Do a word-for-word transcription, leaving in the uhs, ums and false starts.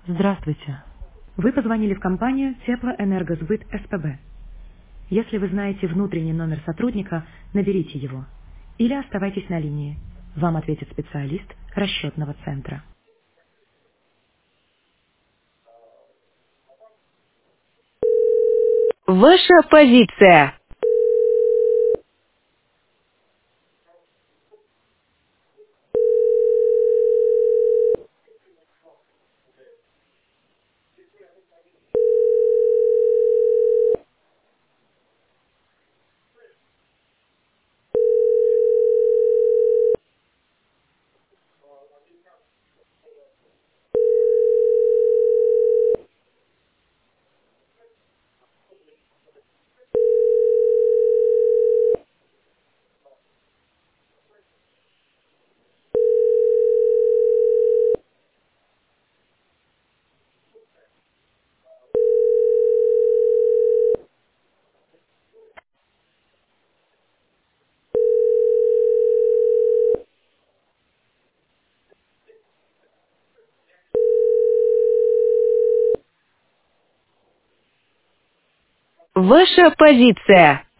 Здравствуйте. Вы позвонили в компанию Теплоэнергосбыт СПБ. Если вы знаете внутренний номер сотрудника, наберите его. Или оставайтесь на линии. Вам ответит специалист расчетного центра. Ваша позиция. Ваша позиция.